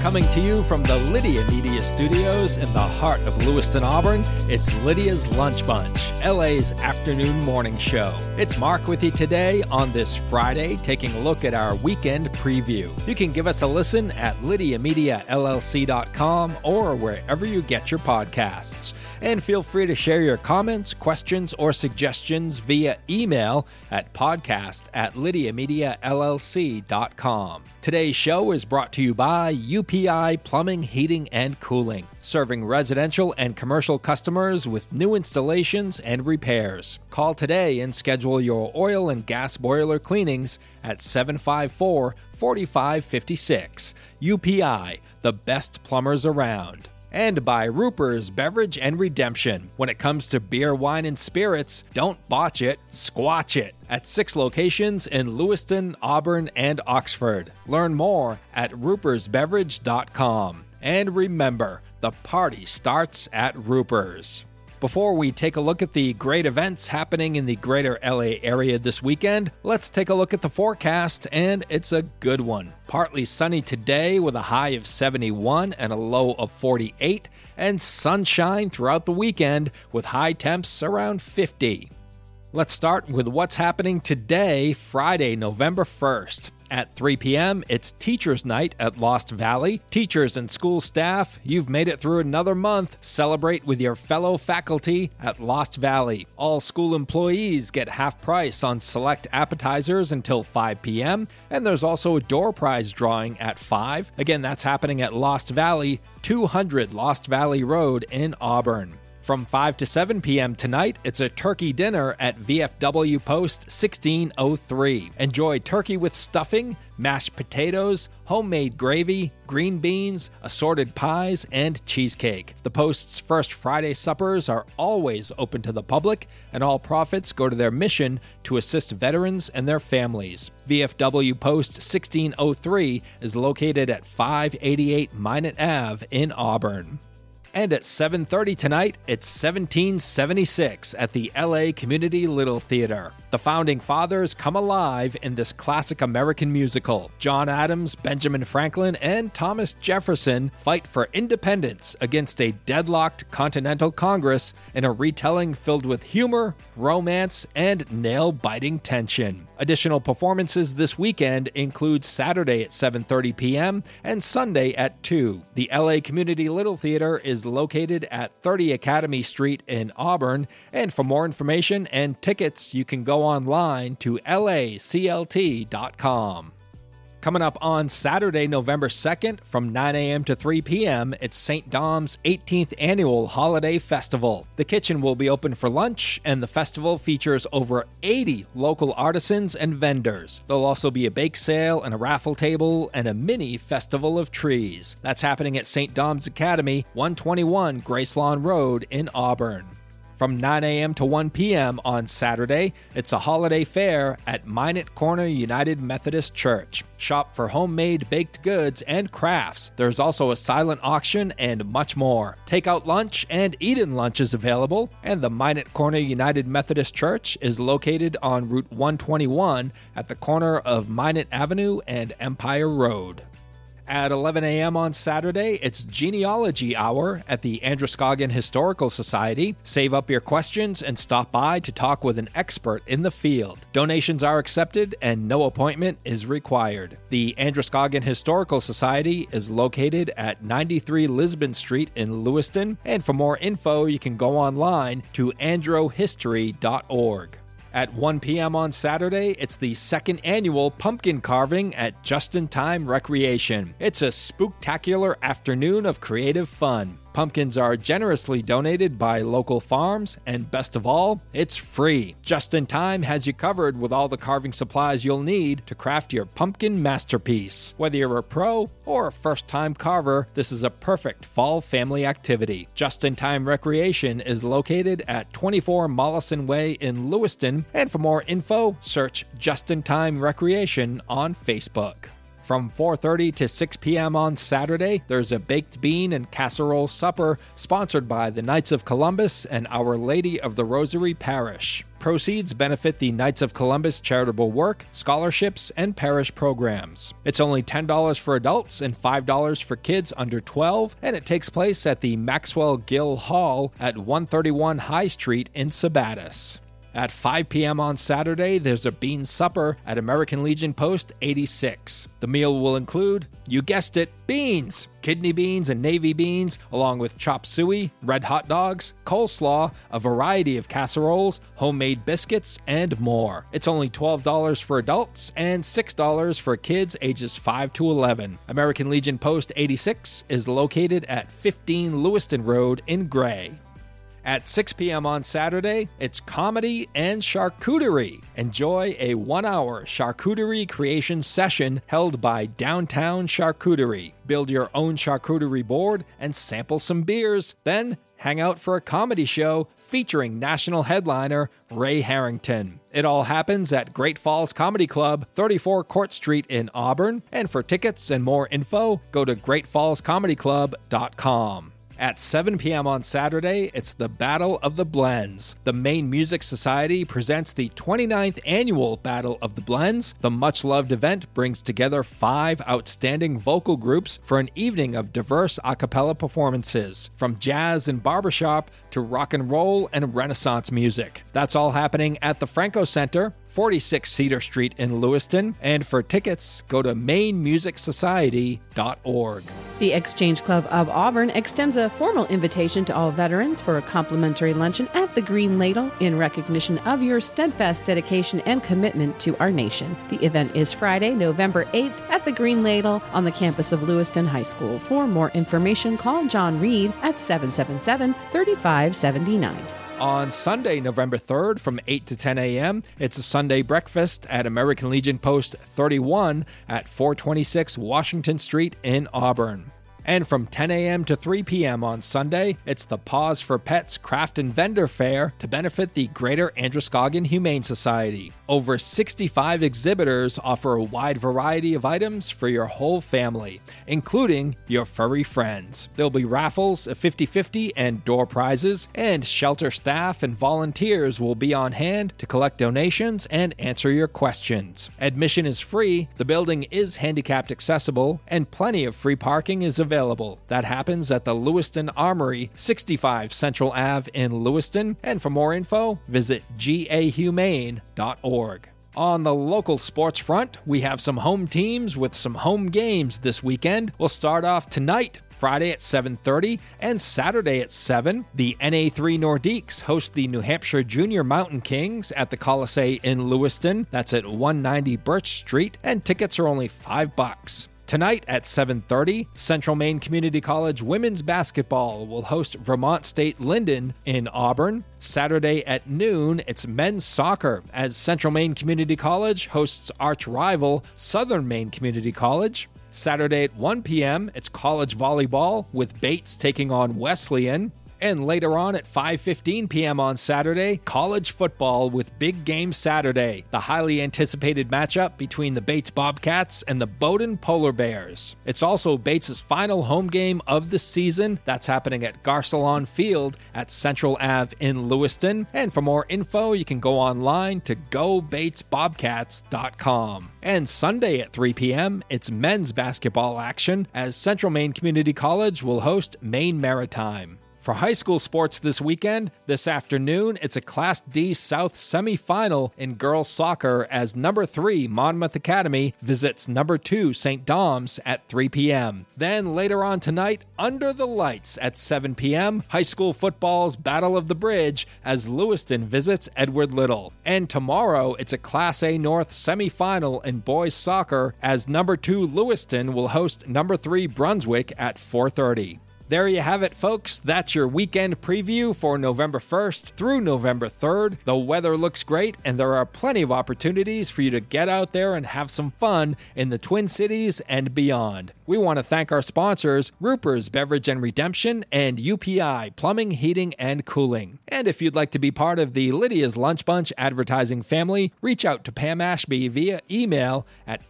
Coming to you from the Lydia Media Studios in the heart of Lewiston, Auburn, it's Lydia's Lunch Bunch, LA's afternoon morning show. It's Mark with you today on this Friday, taking a look at our weekend preview. You can give us a listen at lydiamediallc.com or wherever you get your podcasts. And feel free to share your comments, questions, or suggestions via email at podcast@lydiamediallc.com. Today's show is brought to you by UPI Plumbing, Heating, and Cooling, serving residential and commercial customers with new installations and repairs. Call today and schedule your oil and gas boiler cleanings at 754-4556. UPI, the best plumbers around. And by Ruper's Beverage and Redemption. When it comes to beer, wine, and spirits, don't botch it, squatch it. At 6 locations in Lewiston, Auburn, and Oxford. Learn more at rupersbeverage.com. And remember, the party starts at Ruper's. Before we take a look at the great events happening in the greater LA area this weekend, let's take a look at the forecast, and it's a good one. Partly sunny today with a high of 71 and a low of 48, and sunshine throughout the weekend with high temps around 50. Let's start with what's happening today, Friday, November 1st. At 3 p.m., it's Teachers' Night at Lost Valley. Teachers and school staff, you've made it through another month. Celebrate with your fellow faculty at Lost Valley. All school employees get half price on select appetizers until 5 p.m., and there's also a door prize drawing at 5. Again, that's happening at Lost Valley, 200 Lost Valley Road in Auburn. From 5 to 7 p.m. tonight, it's a turkey dinner at VFW Post 1603. Enjoy turkey with stuffing, mashed potatoes, homemade gravy, green beans, assorted pies, and cheesecake. The Post's first Friday suppers are always open to the public, and all profits go to their mission to assist veterans and their families. VFW Post 1603 is located at 588 Minot Ave in Auburn. And at 7:30 tonight, it's 1776 at the LA Community Little Theater. The Founding Fathers come alive in this classic American musical. John Adams, Benjamin Franklin, and Thomas Jefferson fight for independence against a deadlocked Continental Congress in a retelling filled with humor, romance, and nail-biting tension. Additional performances this weekend include Saturday at 7:30 p.m. and Sunday at 2. The LA Community Little Theater is located at 30 Academy Street in Auburn, and for more information and tickets, you can go online to laclt.com. Coming up on Saturday, November 2nd, from 9 a.m. to 3 p.m., it's St. Dom's 18th Annual Holiday Festival. The kitchen will be open for lunch, and the festival features over 80 local artisans and vendors. There'll also be a bake sale and a raffle table and a mini festival of trees. That's happening at St. Dom's Academy, 121 Gracelawn Road in Auburn. From 9 a.m. to 1 p.m. on Saturday, it's a holiday fair at Minot Corner United Methodist Church. Shop for homemade baked goods and crafts. There's also a silent auction and much more. Takeout lunch and eat-in lunch is available, and the Minot Corner United Methodist Church is located on Route 121 at the corner of Minot Avenue and Empire Road. At 11 a.m. on Saturday, it's Genealogy Hour at the Androscoggin Historical Society. Save up your questions and stop by to talk with an expert in the field. Donations are accepted and no appointment is required. The Androscoggin Historical Society is located at 93 Lisbon Street in Lewiston, and for more info, you can go online to androhistory.org. At 1 p.m. on Saturday, it's the second annual pumpkin carving at Just in Time Recreation. It's a spooktacular afternoon of creative fun. Pumpkins are generously donated by local farms, and best of all, it's free. Just in Time has you covered with all the carving supplies you'll need to craft your pumpkin masterpiece. Whether you're a pro or a first-time carver, this is a perfect fall family activity. Just in Time Recreation is located at 24 Mollison Way in Lewiston, and for more info, search Just in Time Recreation on Facebook. From 4:30 to 6 p.m. on Saturday, there's a baked bean and casserole supper sponsored by the Knights of Columbus and Our Lady of the Rosary Parish. Proceeds benefit the Knights of Columbus charitable work, scholarships, and parish programs. It's only $10 for adults and $5 for kids under 12, and it takes place at the Maxwell Gill Hall at 131 High Street in Sabattis. At 5 p.m. on Saturday, there's a bean supper at American Legion Post 86. The meal will include, you guessed it, beans, kidney beans and navy beans, along with chop suey, red hot dogs, coleslaw, a variety of casseroles, homemade biscuits, and more. It's only $12 for adults and $6 for kids ages 5 to 11. American Legion Post 86 is located at 15 Lewiston Road in Gray. At 6 p.m. on Saturday, it's comedy and charcuterie. Enjoy a 1-hour charcuterie creation session held by Downtown Charcuterie. Build your own charcuterie board and sample some beers. Then hang out for a comedy show featuring national headliner Ray Harrington. It all happens at Great Falls Comedy Club, 34 Court Street in Auburn. And for tickets and more info, go to greatfallscomedyclub.com. At 7 p.m. on Saturday, it's the Battle of the Blends. The Maine Music Society presents the 29th annual Battle of the Blends. The much-loved event brings together 5 outstanding vocal groups for an evening of diverse a cappella performances, from jazz and barbershop to rock and roll and Renaissance music. That's all happening at the Franco Center, 46 Cedar Street in Lewiston, and for tickets, go to MaineMusicSociety.org. The Exchange Club of Auburn extends a formal invitation to all veterans for a complimentary luncheon at the Green Ladle in recognition of your steadfast dedication and commitment to our nation. The event is Friday, November 8th at the Green Ladle on the campus of Lewiston High School. For more information, call John Reed at 777-3579. On Sunday, November 3rd, from 8 to 10 a.m., it's a Sunday breakfast at American Legion Post 31 at 426 Washington Street in Auburn. And from 10 a.m. to 3 p.m. on Sunday, it's the Paws for Pets Craft and Vendor Fair to benefit the Greater Androscoggin Humane Society. Over 65 exhibitors offer a wide variety of items for your whole family, including your furry friends. There'll be raffles, a 50-50, and door prizes, and shelter staff and volunteers will be on hand to collect donations and answer your questions. Admission is free, the building is handicapped accessible, and plenty of free parking is available. That happens at the Lewiston Armory, 65 Central Ave in Lewiston, and for more info, visit gahumane.org. On the local sports front, we have some home teams with some home games this weekend. We'll start off tonight, Friday at 7:30, and Saturday at 7. The NA3 Nordiques host the New Hampshire Junior Mountain Kings at the Colisée in Lewiston. That's at 190 Birch Street, and tickets are only $5. Tonight at 7:30, Central Maine Community College women's basketball will host Vermont State Linden in Auburn. Saturday at noon, it's men's soccer as Central Maine Community College hosts arch rival Southern Maine Community College. Saturday at 1 p.m., it's college volleyball with Bates taking on Wesleyan. And later on at 5:15 p.m. on Saturday, college football with Big Game Saturday, the highly anticipated matchup between the Bates Bobcats and the Bowdoin Polar Bears. It's also Bates' final home game of the season. That's happening at Garcelon Field at Central Ave in Lewiston. And for more info, you can go online to gobatesbobcats.com. And Sunday at 3 p.m., it's men's basketball action as Central Maine Community College will host Maine Maritime. For high school sports this weekend, this afternoon, it's a Class D South semifinal in girls soccer as number 3 Monmouth Academy visits number 2 St. Dom's at 3 p.m. Then later on tonight, under the lights at 7 p.m., high school football's Battle of the Bridge as Lewiston visits Edward Little. And tomorrow, it's a Class A North semifinal in boys soccer as number 2 Lewiston will host number 3 Brunswick at 4:30. There you have it, folks. That's your weekend preview for November 1st through November 3rd. The weather looks great, and there are plenty of opportunities for you to get out there and have some fun in the Twin Cities and beyond. We want to thank our sponsors, Ruper's Beverage and Redemption and UPI Plumbing, Heating, and Cooling. And if you'd like to be part of the Lydia's Lunch Bunch advertising family, reach out to Pam Ashby via email at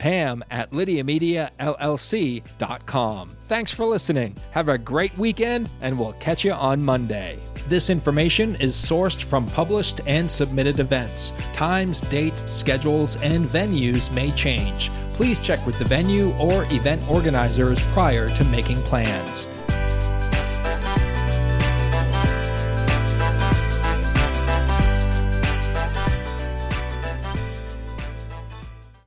pam@lydiamediallc.com. Thanks for listening. Have a great weekend, and we'll catch you on Monday. This information is sourced from published and submitted events. Times, dates, schedules, and venues may change. Please check with the venue or event organizers prior to making plans.